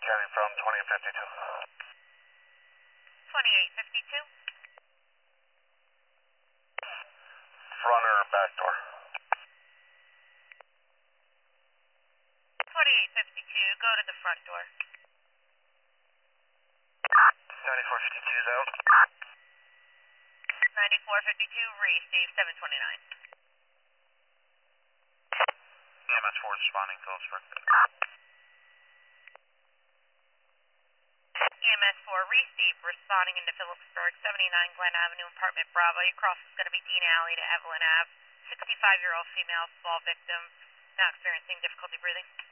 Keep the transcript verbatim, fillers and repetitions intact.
County from twenty-eight fifty-two. twenty-eight fifty-two. Front or back door? twenty-eight fifty-two, go to the front door. ninety-four fifty-two is out. ninety-four fifty-two, receive seven twenty-nine. E M S four is responding, Phillipsburg. E M S four, receive, responding into Phillipsburg, seventy-nine Glen Avenue, apartment Bravo. Your cross is going to be Dean Alley to Evelyn Ave. sixty-five-year-old female, small victim, now experiencing difficulty breathing.